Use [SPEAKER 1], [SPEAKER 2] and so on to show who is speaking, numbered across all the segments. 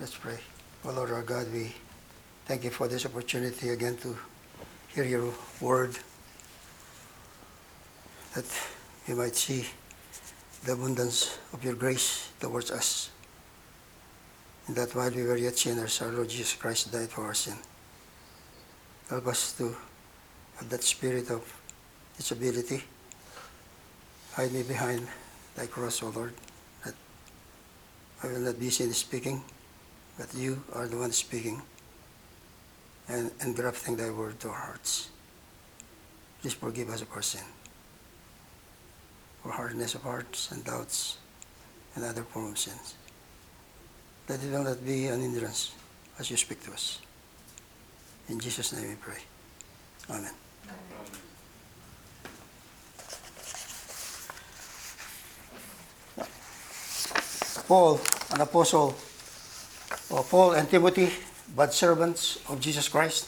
[SPEAKER 1] Let's pray. Oh Lord our God, we thank you for this opportunity again to hear your word, that we might see the abundance of your grace towards us, and that while we were yet sinners, our Lord Jesus Christ died for our sin. Help us to have that spirit of disability. Hide me behind thy cross, O Lord, that I will not be seen speaking, but you are the one speaking and engrafting thy word to our hearts. Please forgive us of our sin, for hardness of hearts and doubts and other forms of sins, that it will not be an hindrance as you speak to us. In Jesus' name we pray. Amen. Paul, an apostle, or Paul and Timothy, but servants of Jesus Christ,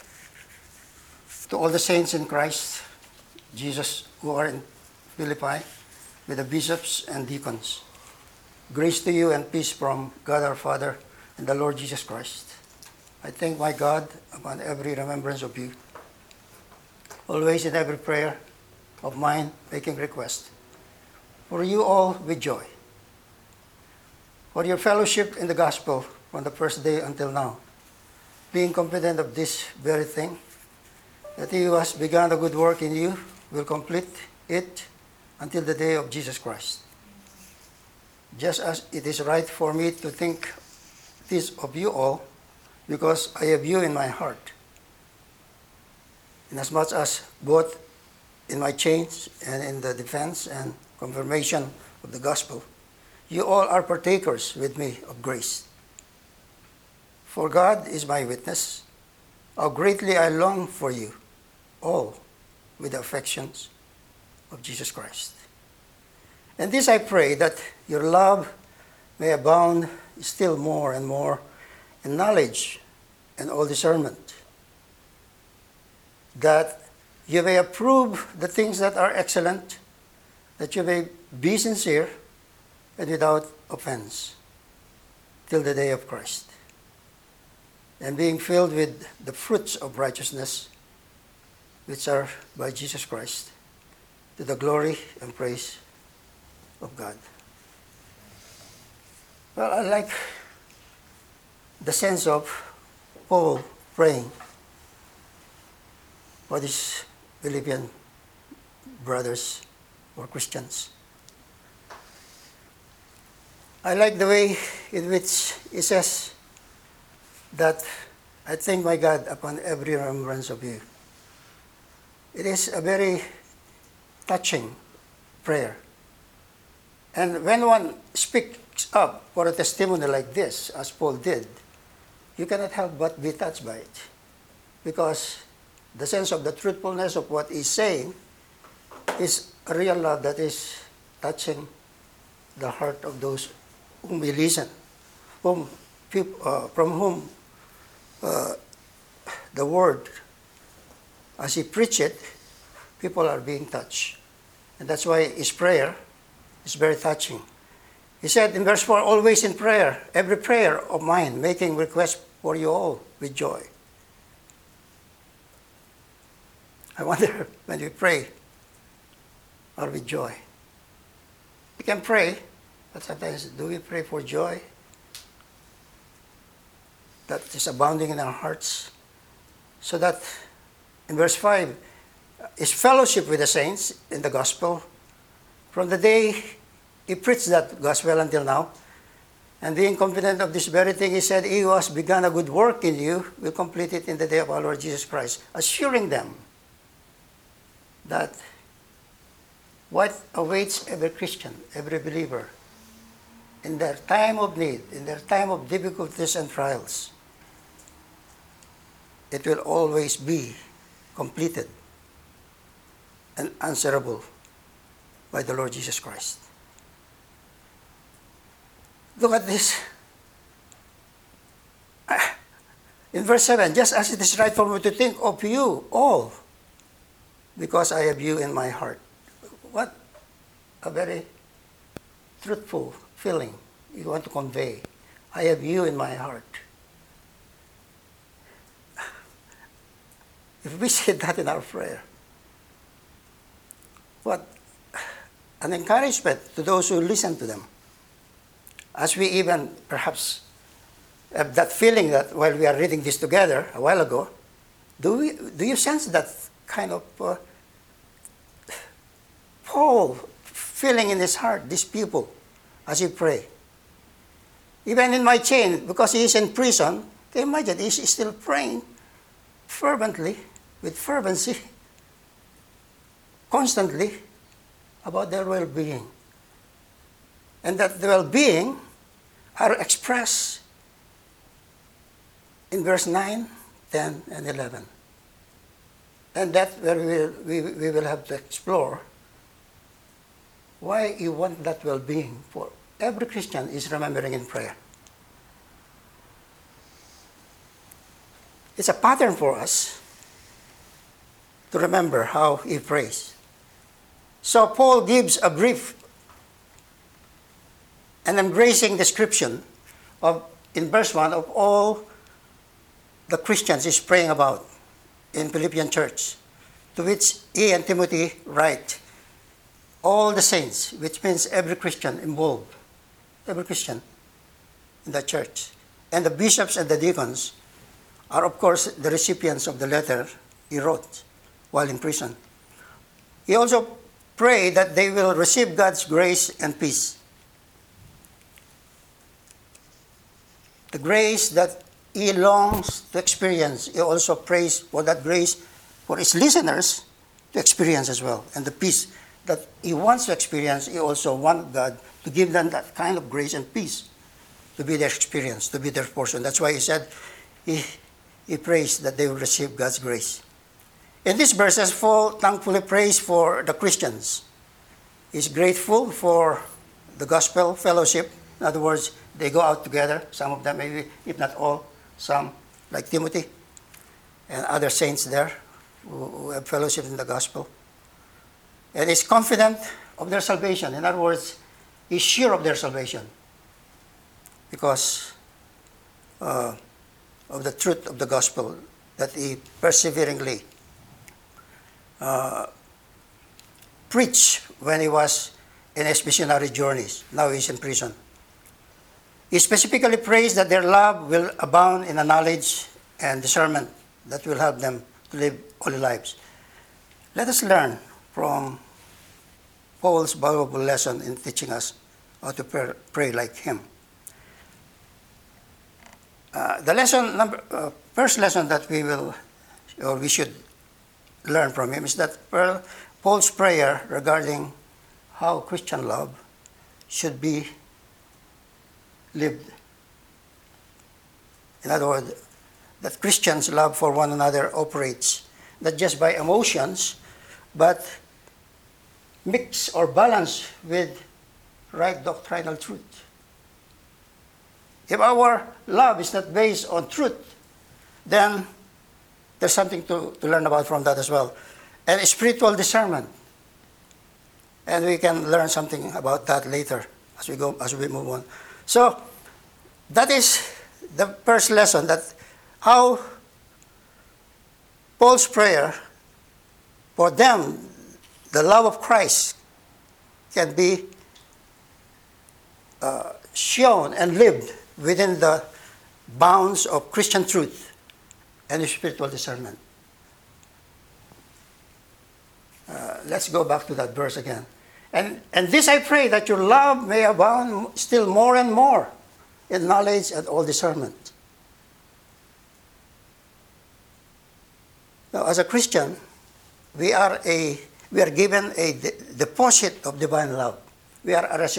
[SPEAKER 1] to all the saints in Christ Jesus who are in Philippi, with the bishops and deacons. Grace to you and peace from God our Father and the Lord Jesus Christ. I thank my God upon every remembrance of you, always in every prayer of mine making request for you all with joy, for your fellowship in the gospel from the first day until now, being confident of this very thing, that he who has begun a good work in you will complete it until the day of Jesus Christ. Just as it is right for me to think this of you all, because I have you in my heart, inasmuch as both in my chains and in the defense and confirmation of the gospel, you all are partakers with me of grace. For God is my witness, how greatly I long for you all with the affections of Jesus Christ. And this I pray, that your love may abound still more and more in knowledge and all discernment, that you may approve the things that are excellent, that you may be sincere and without offense till the day of Christ, and being filled with the fruits of righteousness, which are by Jesus Christ, to the glory and praise of God. Well, I like the sense of Paul praying for these Philippian brothers or Christians. I like the way in which he says that I thank my God upon every remembrance of you. It is a very touching prayer. And when one speaks up for a testimony like this, as Paul did, you cannot help but be touched by it, because the sense of the truthfulness of what he's saying is a real love that is touching the heart of those whom we listen, from whom the word, as he preach it, people are being touched. And that's why his prayer is very touching. He said in verse 4, always in prayer, every prayer of mine, making request for you all with joy. I wonder when we pray, or with joy. We can pray, but sometimes do we pray for joy that is abounding in our hearts? So that in verse 5, is fellowship with the saints in the gospel from the day he preached that gospel until now. And being confident of this very thing, he said, he who has begun a good work in you will complete it in the day of our Lord Jesus Christ, assuring them that what awaits every Christian, every believer, in their time of need, in their time of difficulties and trials, it will always be completed and answerable by the Lord Jesus Christ. Look at this. In verse 7, just as it is right for me to think of you all, because I have you in my heart. What a very truthful feeling you want to convey. I have you in my heart. If we say that in our prayer, what an encouragement to those who listen to them. As we even perhaps have that feeling that while we are reading this together a while ago, do you sense that kind of Paul feeling in his heart, these people, as he pray? Even in my chain, because he is in prison, can you imagine, he's still praying fervently, with fervency, constantly, about their well-being. And that the well-being are expressed in verse 9, 10, and 11. And that's where we will have to explore why you want that well-being for every Christian is remembering in prayer. It's a pattern for us to remember how he prays. So Paul gives a brief and embracing description of, in verse 1, of all the Christians he's praying about in Philippian church, to which he and Timothy write, all the saints, which means every Christian involved, every Christian in the church. And the bishops and the deacons are, of course, the recipients of the letter he wrote while in prison. He also prayed that they will receive God's grace and peace. The grace that he longs to experience, he also prays for that grace for his listeners to experience as well. And the peace that he wants to experience, he also wants God to give them that kind of grace and peace to be their experience, to be their portion. That's why he said he prays that they will receive God's grace. In these verses, Paul thankfully prays for the Christians. He's grateful for the gospel fellowship. In other words, they go out together, some of them maybe, if not all, some, like Timothy and other saints there who have fellowship in the gospel. And he's confident of their salvation. In other words, he's sure of their salvation because of the truth of the gospel that he perseveringly preached when he was in his missionary journeys. Now he's in prison. He specifically prays that their love will abound in a knowledge and discernment that will help them to live holy lives. Let us learn from Paul's valuable lesson in teaching us how to pray like him. The first lesson that we should learn from him is that Paul's prayer regarding how Christian love should be lived. In other words, that Christians' love for one another operates not just by emotions, but mix or balance with right doctrinal truth. If our love is not based on truth, then there's something to learn about from that as well. And spiritual discernment. And we can learn something about that later as we move on. So that is the first lesson, that how Paul's prayer for them, the love of Christ, can be shown and lived within the bounds of Christian truth and spiritual discernment. Let's go back to that verse again. And this I pray, that your love may abound still more and more in knowledge and all discernment. Now, as a Christian, we are given a deposit of divine love. We are a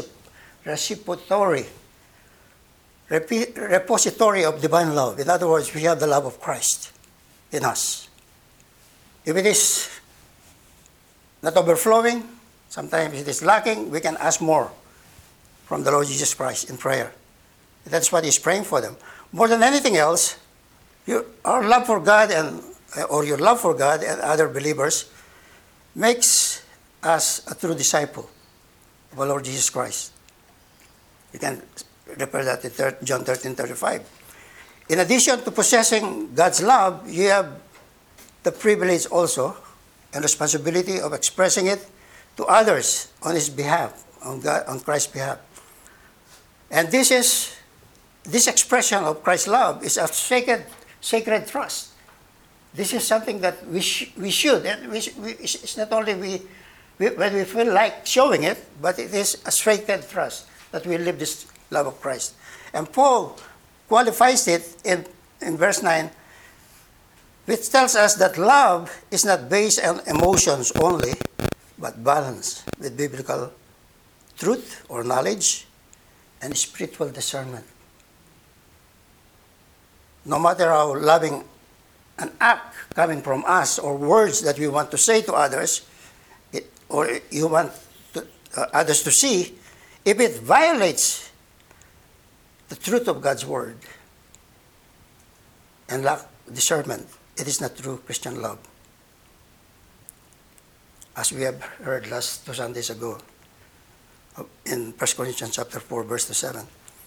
[SPEAKER 1] repository of divine love. In other words, we have the love of Christ in us. If it is not overflowing, sometimes it is lacking, we can ask more from the Lord Jesus Christ in prayer. That's what he's praying for them. More than anything else, our love for God or your love for God and other believers makes us a true disciple of our Lord Jesus Christ. You can refer that in John 13:35. In addition to possessing God's love, you have the privilege also and responsibility of expressing it to others on His behalf, on Christ's behalf. And this expression of Christ's love is a sacred trust. This is something that we should, and it's not only when we feel like showing it, but it is a sacred trust that we live this love of Christ. And Paul qualifies it in verse 9, which tells us that love is not based on emotions only, but balanced with biblical truth or knowledge and spiritual discernment. No matter how loving an act coming from us or words that we want to say to others, or you want others to see, if it violates the truth of God's word and lack discernment, it is not true Christian love. As we have heard last 2 Sundays ago in 1 Corinthians chapter 4, verse 7.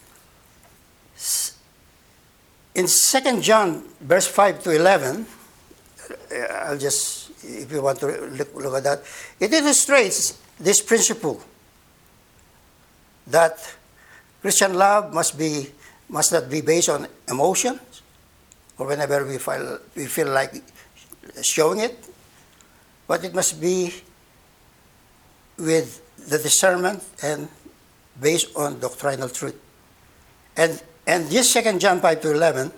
[SPEAKER 1] In 2 John, verse 5 to 11, I'll just, if you want to look at that, it illustrates this principle that Christian love must not be based on emotions or whenever we feel like showing it, but it must be with the discernment and based on doctrinal truth. And this 2 John 5 to 11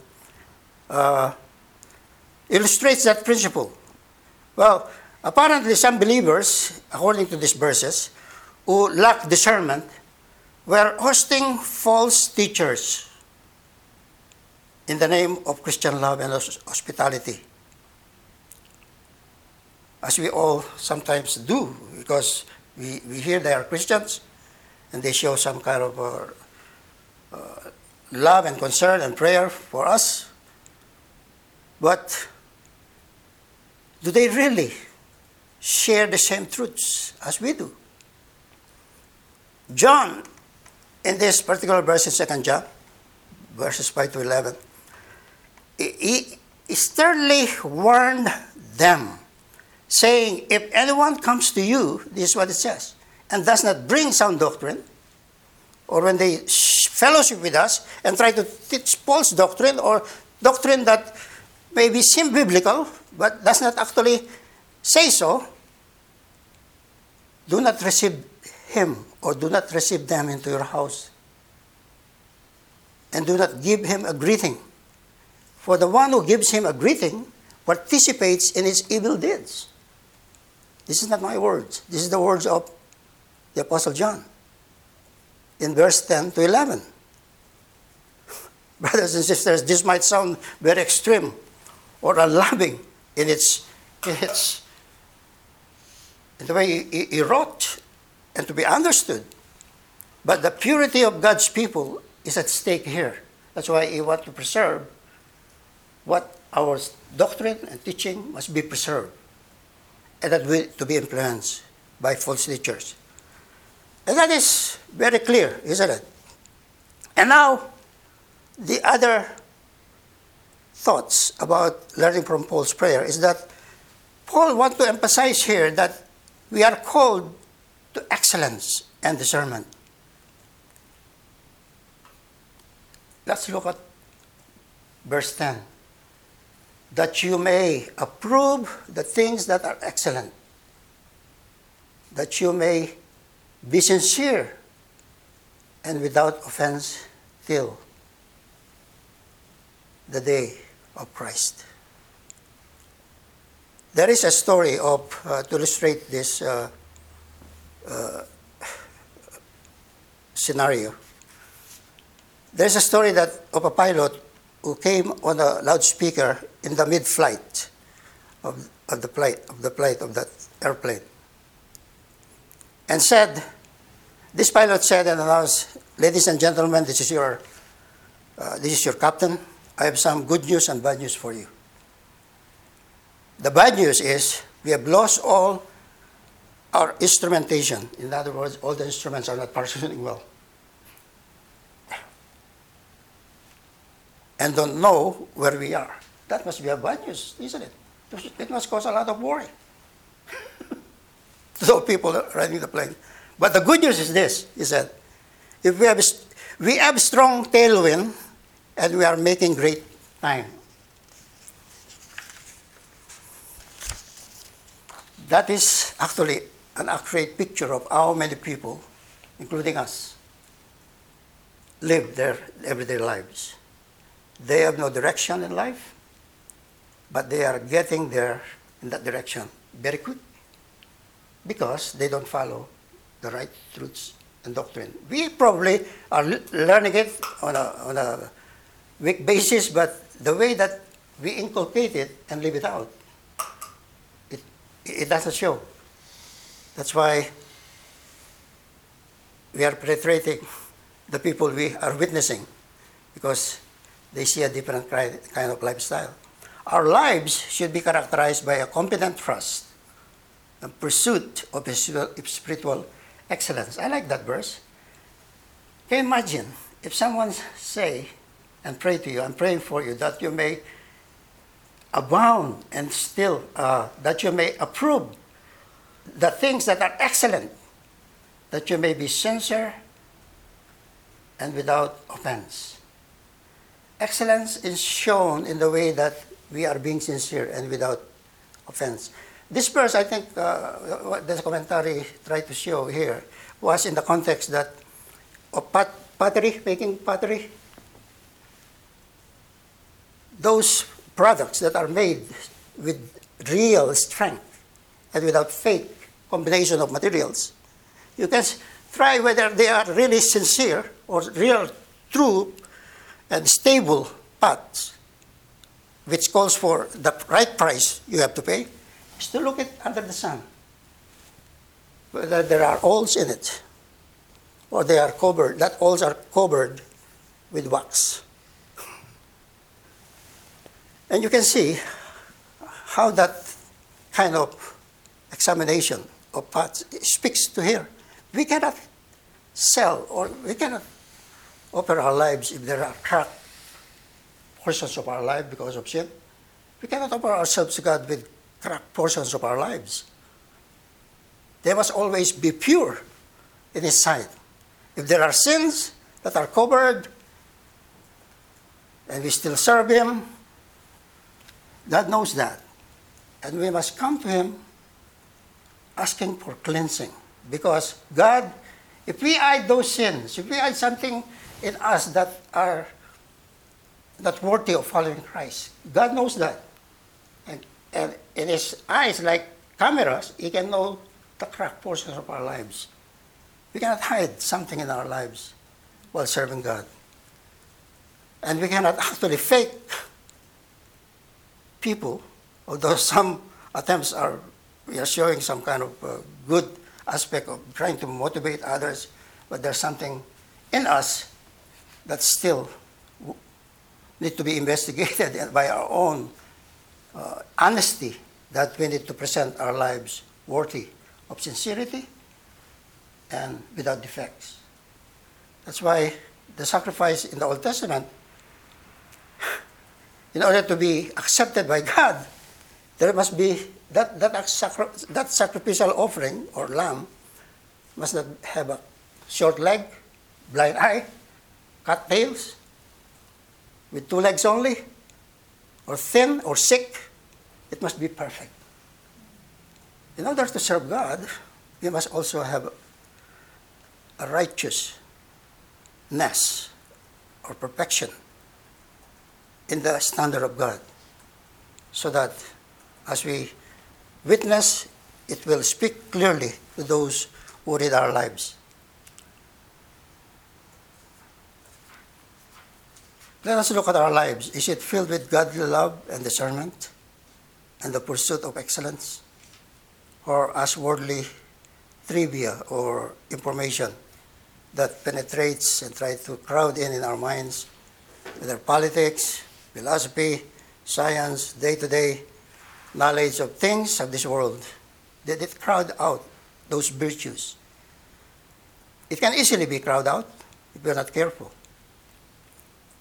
[SPEAKER 1] illustrates that principle. Well, apparently some believers, according to these verses, who lack discernment, were hosting false teachers in the name of Christian love and hospitality. As we all sometimes do, because we hear they are Christians and they show some kind of love and concern and prayer for us. But do they really share the same truths as we do? John, in this particular verse in 2 John, verses 5 to 11, he sternly warned them, saying, if anyone comes to you, this is what it says, and does not bring sound doctrine, or when they fellowship with us and try to teach false doctrine or doctrine that maybe seem biblical but does not actually say so, do not receive him or do not receive them into your house. And do not give him a greeting. For the one who gives him a greeting participates in his evil deeds. This is not my words. This is the words of the Apostle John in verse 10 to 11. Brothers and sisters, this might sound very extreme or unloving in the way he wrote and to be understood. But the purity of God's people is at stake here. That's why he wants to preserve what our doctrine and teaching must be preserved and that to be influenced by false teachers. And that is very clear, isn't it? And now, the other thoughts about learning from Paul's prayer is that Paul wants to emphasize here that we are called to excellence and discernment. Let's look at verse 10. That you may approve the things that are excellent. That you may be sincere and without offense till the day of Christ. There is a story of, to illustrate this scenario. There's a story of a pilot who came on a loudspeaker in the mid-flight of the flight of that airplane, and said, this pilot said and announced, ladies and gentlemen, this is your captain. I have some good news and bad news for you. The bad news is we have lost all our instrumentation. In other words, all the instruments are not functioning well. and don't know where we are. That must be a bad news, isn't it? It must cause a lot of worry to those people riding the plane. But the good news is this, is that if we have strong tailwind and we are making great time. That is actually an accurate picture of how many people, including us, live their everyday lives. They have no direction in life, but they are getting there in that direction very quick because they don't follow the right truths and doctrine. We probably are learning it on a week basis, but the way that we inculcate it and live it out, it doesn't show. That's why we are penetrating the people we are witnessing, because they see a different kind of lifestyle. Our lives should be characterized by a competent trust and pursuit of spiritual excellence. I like that verse. Can you imagine if someone say and pray to you, I'm praying for you that you may abound and still, that you may approve the things that are excellent, that you may be sincere and without offense. Excellence is shown in the way that we are being sincere and without offense. This verse, I think, what the commentary tried to show here was in the context that of pottery, making pottery. Those products that are made with real strength and without fake combination of materials. You can try whether they are really sincere or real, true, and stable pots, which calls for the right price you have to pay, is to look at under the sun, whether there are holes in it, or they are covered, that holes are covered with wax. And you can see how that kind of examination of pots speaks to here. We cannot sell or we cannot offer our lives if there are cracked portions of our life because of sin. We cannot offer ourselves to God with cracked portions of our lives. They must always be pure in His sight. If there are sins that are covered and we still serve Him, God knows that. And we must come to Him asking for cleansing. Because God, if we hide those sins, if we hide something in us that are not worthy of following Christ, God knows that. And in His eyes, like cameras, He can know the cracked portions of our lives. We cannot hide something in our lives while serving God. And we cannot actually fake people, although some attempts are, we are showing some kind of good aspect of trying to motivate others, but there's something in us that still need to be investigated by our own honesty, that we need to present our lives worthy of sincerity and without defects. That's why the sacrifice in the Old Testament, in order to be accepted by God, there must be that sacrificial offering or lamb must not have a short leg, blind eye, cut tails, with 2 legs only, or thin or sick. It must be perfect. In order to serve God, we must also have a righteousness or perfection in the standard of God, so that as we witness, it will speak clearly to those who read our lives. Let us look at our lives. Is it filled with godly love and discernment and the pursuit of excellence, or as worldly trivia or information that penetrates and tries to crowd in our minds, whether politics, philosophy, science, day-to-day knowledge of things of this world? Did it crowd out those virtues? It can easily be crowded out if we're not careful.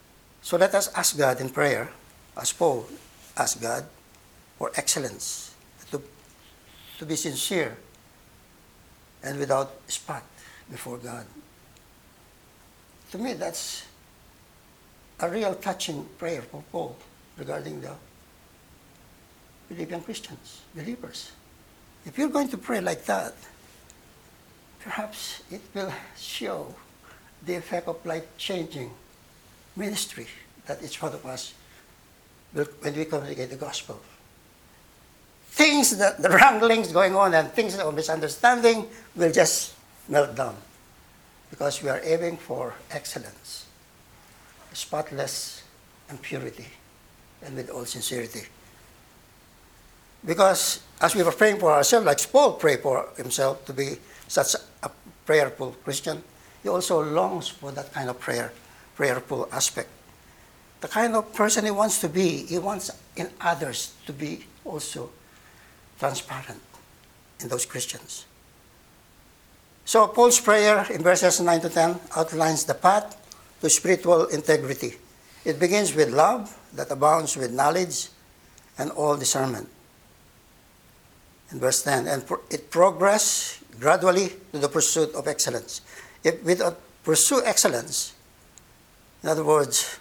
[SPEAKER 1] So let us ask God in prayer, as Paul asked God, for excellence, to be sincere and without spot before God. To me, that's a real touching prayer for Paul regarding the Philippian Christians, believers. If you're going to pray like that, perhaps it will show the effect of life-changing ministry that each one of us will, when we communicate the gospel. Things that the wranglings going on and things of misunderstanding will just melt down because we are aiming for excellence, spotless and purity, and with all sincerity. Because as we were praying for ourselves, like Paul prayed for himself to be such a prayerful Christian, he also longs for that kind of prayerful aspect. The kind of person he wants to be, he wants in others to be also transparent in those Christians. So Paul's prayer in verses 9 to 10 outlines the path to spiritual integrity. It begins with love that abounds with knowledge and all discernment. In verse 10, and it progresses gradually to the pursuit of excellence. If we pursue excellence, in other words,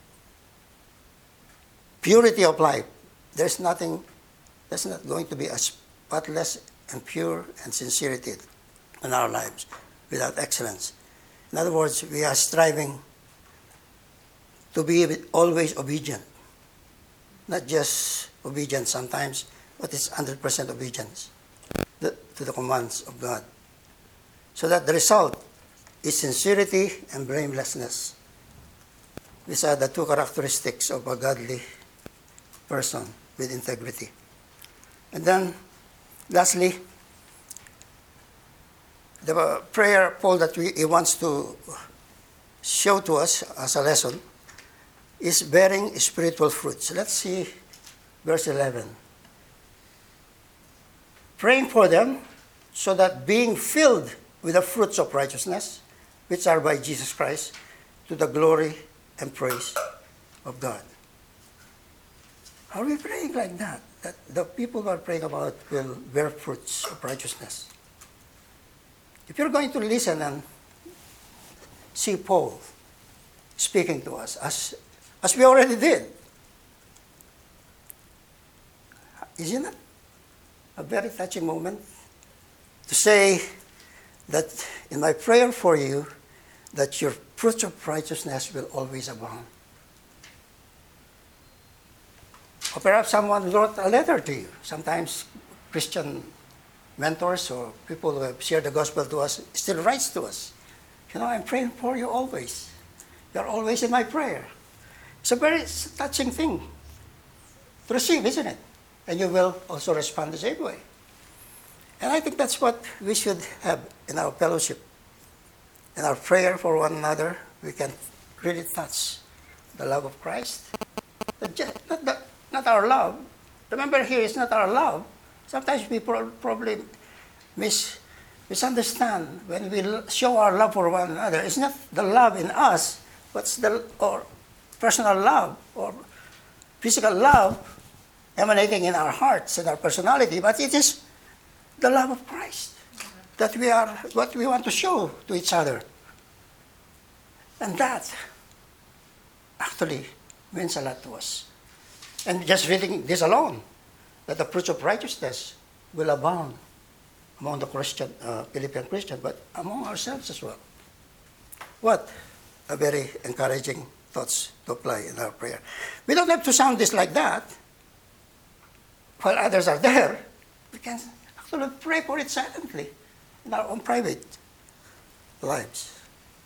[SPEAKER 1] purity of life, there's not going to be a spotless and pure and sincerity in our lives without excellence. In other words, we are striving to be always obedient, not just obedient sometimes, but it's 100% obedience to the commands of God. So that the result is sincerity and blamelessness. These are the two characteristics of a godly person with integrity. And then, lastly, the prayer, Paul, that he wants to show to us as a lesson is bearing spiritual fruits. Let's see verse 11. Praying for them so that being filled with the fruits of righteousness, which are by Jesus Christ, to the glory and praise of God. Are we praying like that? That the people we are praying about will bear fruits of righteousness. If you're going to listen and see Paul speaking to us, as we already did, isn't it a very touching moment to say that in my prayer for you, that your fruits of righteousness will always abound? Or perhaps someone wrote a letter to you. Sometimes Christian mentors or people who have shared the gospel to us still writes to us. You know, I'm praying for you always. You're always in my prayer. It's a very touching thing to receive, isn't it? And you will also respond the same way. And I think that's what we should have in our fellowship. In our prayer for one another, we can really touch the love of Christ. Not our love. Remember here, it's not our love. Sometimes people probably misunderstand when we show our love for one another. It's not the love in us, but or personal love or physical love emanating in our hearts and our personality, but it is the love of Christ that what we want to show to each other. And that actually means a lot to us. And just reading this alone, that the fruits of righteousness will abound among the Philippian Christians, but among ourselves as well. What a very encouraging thoughts to apply in our prayer. We don't have to sound this like that. While others are there, we can actually pray for it silently in our own private lives.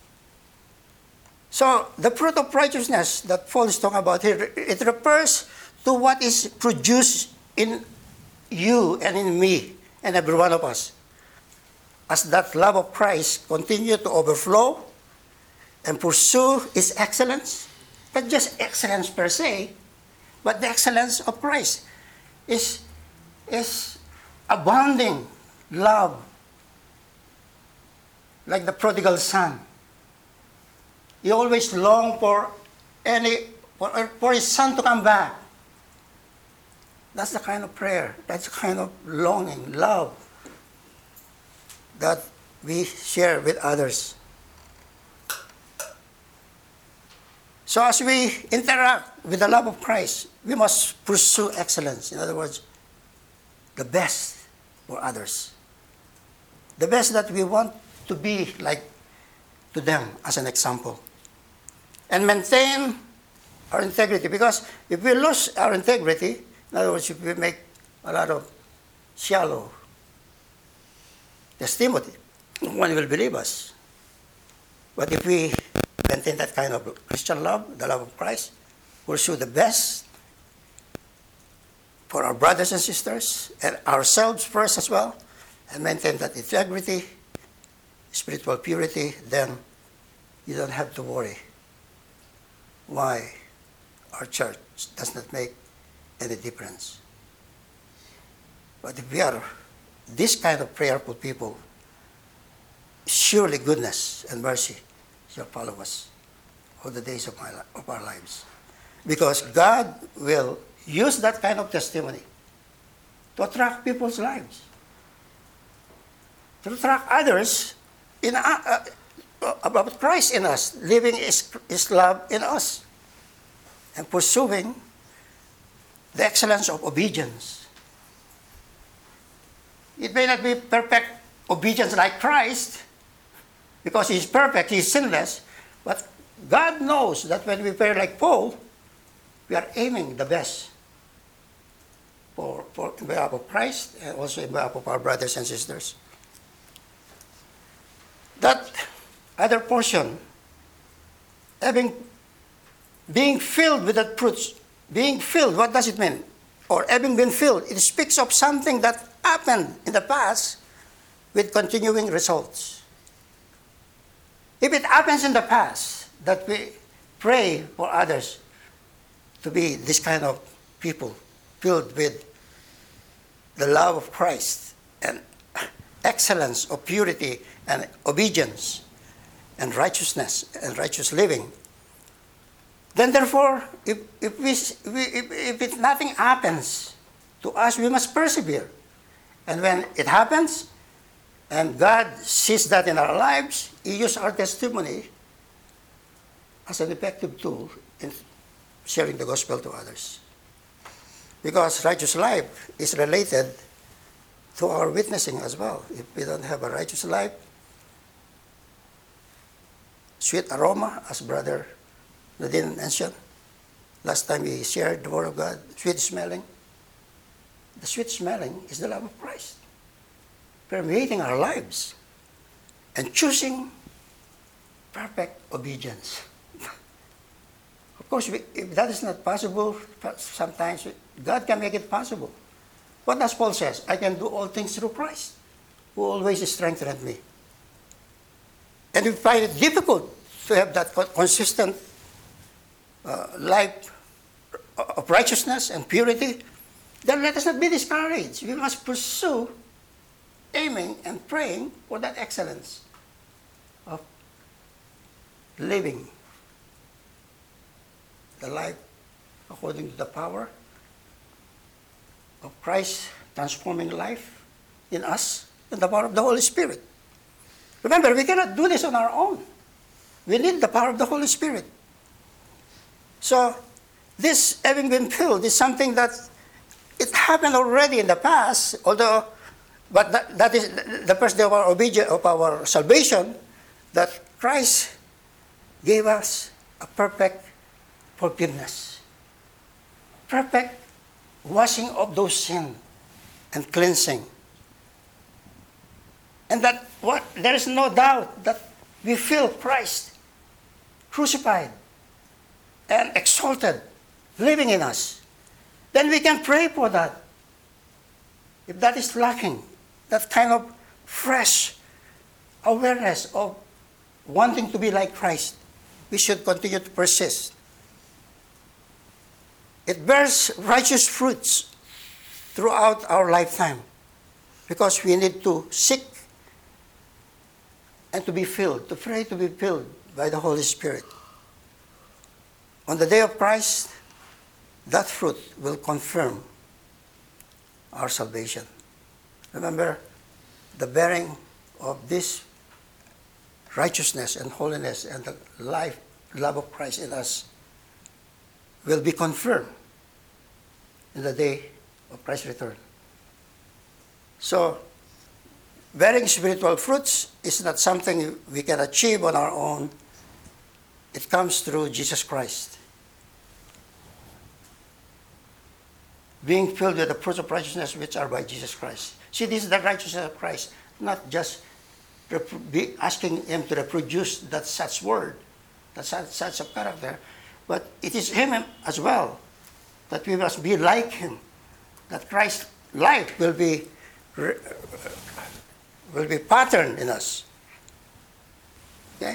[SPEAKER 1] So the fruit of righteousness that Paul is talking about here, it refers to what is produced in you and in me and every one of us. As that love of Christ continue to overflow and pursue its excellence, not just excellence per se, but the excellence of Christ is abounding love, like the prodigal son. He always longed for for his son to come back. That's the kind of prayer, that's the kind of longing, love that we share with others. So as we interact with the love of Christ, we must pursue excellence. In other words, the best for others. The best that we want to be like to them as an example. And maintain our integrity. Because if we lose our integrity, in other words, if we make a lot of shallow testimony, no one will believe us. But if we maintain that kind of Christian love, the love of Christ, pursue the best for our brothers and sisters, and ourselves first as well, and maintain that integrity, spiritual purity, then you don't have to worry why our church does not make any difference. But if we are this kind of prayerful people, surely goodness and mercy shall follow us all the days of our lives. Because God will use that kind of testimony to attract people's lives, to attract others about Christ in us, living His love in us, and pursuing the excellence of obedience. It may not be perfect obedience like Christ, because He is perfect, He is sinless, but God knows that when we pray like Paul, we are aiming the best for in behalf of Christ and also in behalf of our brothers and sisters. That other portion, being filled with that fruit, being filled, what does it mean? Or having been filled, it speaks of something that happened in the past with continuing results. If it happens in the past that we pray for others to be this kind of people filled with the love of Christ and excellence of purity and obedience and righteousness and righteous living, then therefore, if nothing happens to us, we must persevere. And when it happens, and God sees that in our lives, He uses our testimony as an effective tool in sharing the gospel to others. Because righteous life is related to our witnessing as well. If we don't have a righteous life, sweet aroma, as Brother Nadine mentioned, last time we shared the Word of God, sweet smelling. The sweet smelling is the love of Christ, permeating our lives and choosing perfect obedience. Of course, if that is not possible, sometimes God can make it possible. What does Paul says? I can do all things through Christ, who always strengthens me. And if we find it difficult to have that consistent life of righteousness and purity, then let us not be discouraged. We must pursue aiming and praying for that excellence of living the life according to the power of Christ transforming life in us and the power of the Holy Spirit. Remember, we cannot do this on our own. We need the power of the Holy Spirit. So, this having been filled is something that it happened already in the past, although, but that is the first day of our obedience, of our salvation, that Christ gave us a perfect forgiveness, perfect washing of those sins and cleansing. And that there is no doubt that we feel Christ crucified and exalted, living in us. Then we can pray for that. If that is lacking, that kind of fresh awareness of wanting to be like Christ, we should continue to persist. It bears righteous fruits throughout our lifetime because we need to seek and to be filled, to pray to be filled by the Holy Spirit on the day of Christ, that fruit will confirm our salvation. Remember, the bearing of this righteousness and holiness and the love of Christ in us will be confirmed in the day of Christ's return. So, bearing spiritual fruits is not something we can achieve on our own. It comes through Jesus Christ. Being filled with the fruits of righteousness which are by Jesus Christ. See, this is the righteousness of Christ, not just be asking Him to reproduce that such word, that such a character, but it is Him as well, that we must be like Him, that Christ's life will be patterned in us. Okay?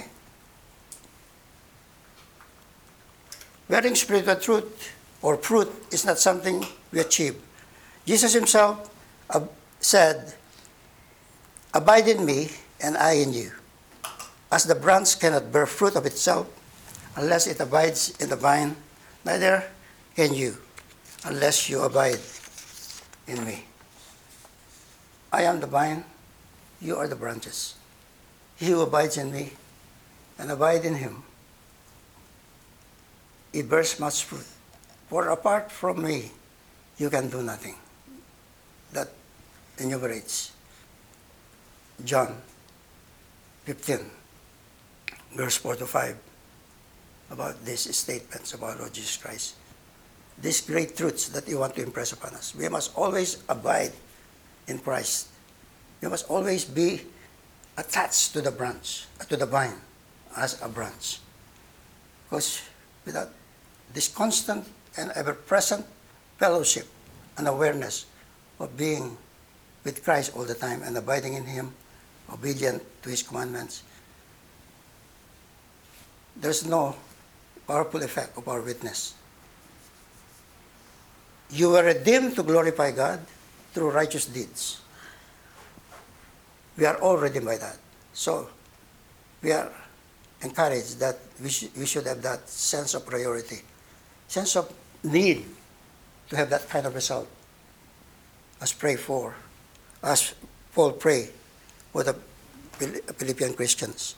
[SPEAKER 1] Bearing spiritual truth or fruit is not something we achieve. Jesus Himself said, "Abide in me, and I in you. As the branch cannot bear fruit of itself unless it abides in the vine, neither can you unless you abide in me. I am the vine, you are the branches. He who abides in me and abide in him, he bears much fruit. For apart from me, you can do nothing." That enumerates John 15, verse 4 to 5, about these statements about Lord Jesus Christ. These great truths that He wants to impress upon us. We must always abide in Christ. We must always be attached to the branch, to the vine, as a branch. Because without this constant and ever-present fellowship and awareness of being with Christ all the time and abiding in Him, obedient to His commandments, there's no powerful effect of our witness. You were redeemed to glorify God through righteous deeds. We are all redeemed by that. So we are encouraged that we should have that sense of priority, sense of need to have that kind of result. As Paul prayed for the Philippian Christians.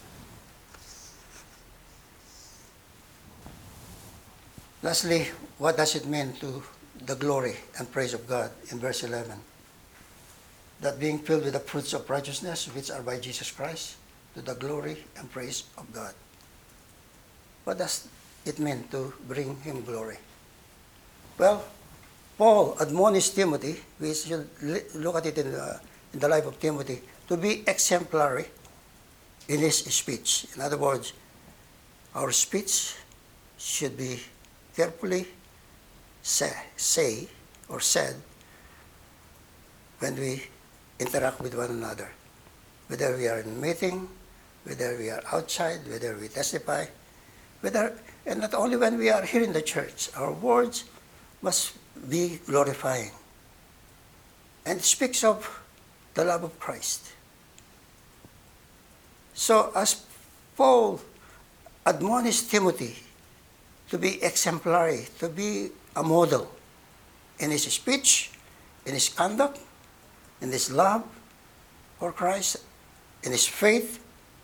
[SPEAKER 1] Lastly, what does it mean to the glory and praise of God in verse 11? That being filled with the fruits of righteousness which are by Jesus Christ, to the glory and praise of God. What does it mean to bring Him glory? Well, Paul admonished Timothy, we should look at it in the life of Timothy, to be exemplary in his speech. In other words, our speech should be carefully said when we interact with one another. Whether we are in a meeting, whether we are outside, whether we testify, and not only when we are here in the church, our words must be glorifying. And it speaks of the love of Christ. So as Paul admonished Timothy to be exemplary, to be a model in his speech, in his conduct, in his love for Christ, in his faith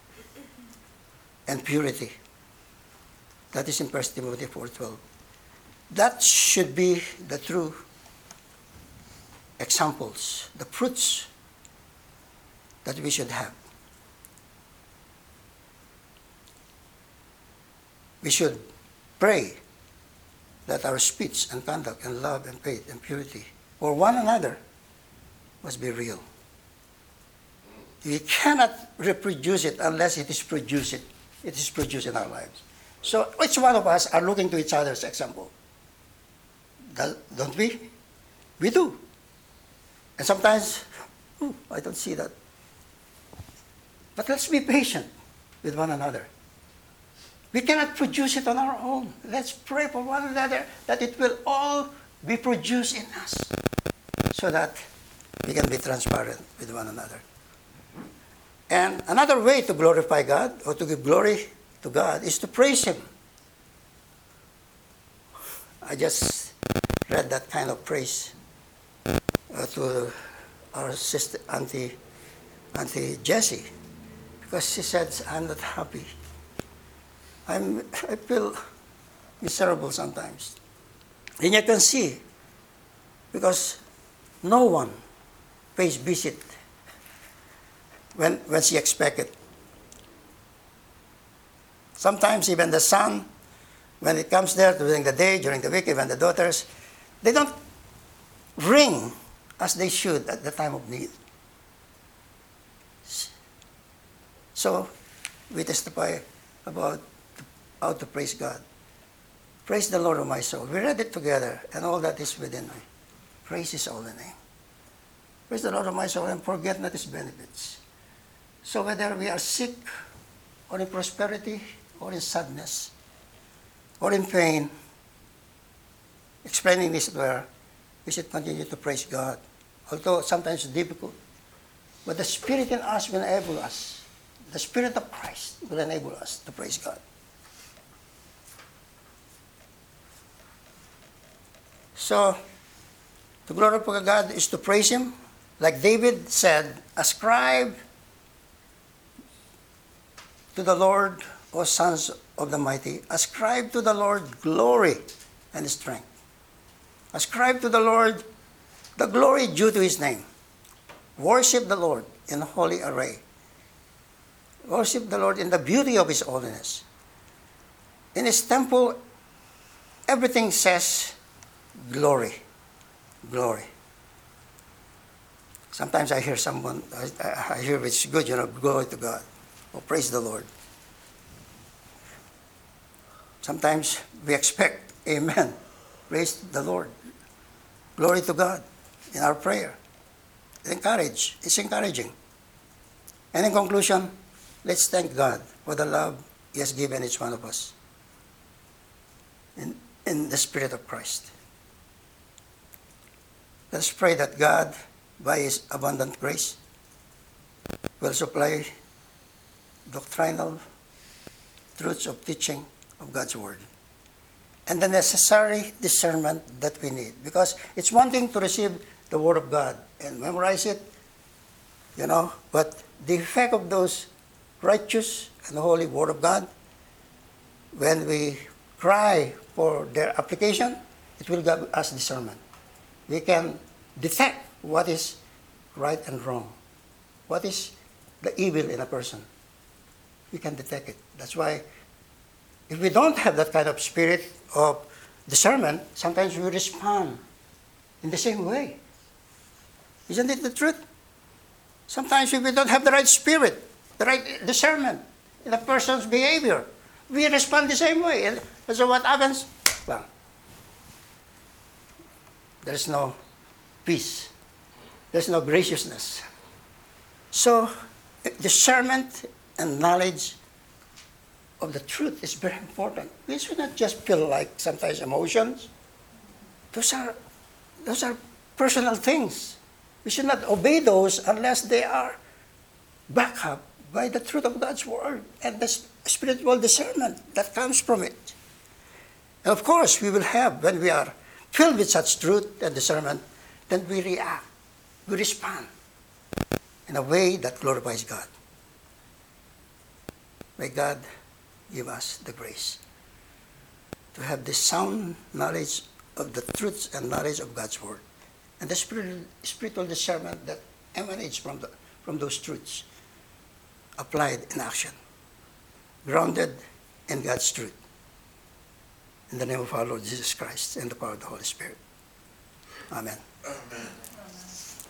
[SPEAKER 1] and purity. That is in 1 Timothy 4:12. That should be the true examples, the fruits that we should have. We should pray that our speech and conduct and love and faith and purity for one another must be real. We cannot reproduce it unless it is produced. It is produced in our lives. So each one of us are looking to each other's example. Don't we? We do. And sometimes, I don't see that. But let's be patient with one another. We cannot produce it on our own. Let's pray for one another that it will all be produced in us so that we can be transparent with one another. And another way to glorify God or to give glory to God is to praise Him. I just read that kind of praise to our sister, Auntie Jessie, because she said, I'm not happy. I feel miserable sometimes. And you can see, because no one pays visit when she expected. Sometimes even the son, when it comes there during the day, during the week, even the daughters, they don't ring as they should at the time of need. So we testify about how to praise God. Praise the Lord of my soul. We read it together, and all that is within me. Praise His holy name. Praise the Lord of my soul, and forget not His benefits. So whether we are sick, or in prosperity, or in sadness, or in pain, explaining this where we should continue to praise God. Although sometimes it's difficult, but the Spirit in us will enable us. The Spirit of Christ will enable us to praise God. So, to glorify God is to praise Him. Like David said, ascribe to the Lord, O sons of the mighty, ascribe to the Lord glory and strength. Ascribe to the Lord the glory due to His name. Worship the Lord in holy array. Worship the Lord in the beauty of His holiness. In His temple, everything says glory. Glory. Sometimes I hear someone, I hear it's good, glory to God. Or praise the Lord. Sometimes we expect, amen, praise the Lord. Glory to God in our prayer. It's encouraging. And in conclusion, let's thank God for the love He has given each one of us in the Spirit of Christ. Let's pray that God, by His abundant grace, will supply doctrinal truths of teaching of God's Word and the necessary discernment that we need. Because it's one thing to receive the Word of God and memorize it, but the effect of those righteous and holy Word of God, when we cry for their application, it will give us discernment. We can detect what is right and wrong, what is the evil in a person. We can detect it. That's why if we don't have that kind of spirit of discernment, sometimes we respond in the same way. Isn't it the truth? Sometimes if we don't have the right spirit, the right discernment in a person's behavior, we respond the same way. And so what happens? Well, there's no peace. There's no graciousness. So discernment and knowledge of the truth is very important. We should not just feel like sometimes emotions. Those are personal things. We should not obey those unless they are backed up by the truth of God's Word and the spiritual discernment that comes from it. And of course, we will have, when we are filled with such truth and discernment, then we react, we respond in a way that glorifies God. May God give us the grace to have this sound knowledge of the truths and knowledge of God's Word and the spiritual discernment that emanates from those truths applied in action, grounded in God's truth. In the name of our Lord Jesus Christ and the power of the Holy Spirit. Amen.
[SPEAKER 2] Amen.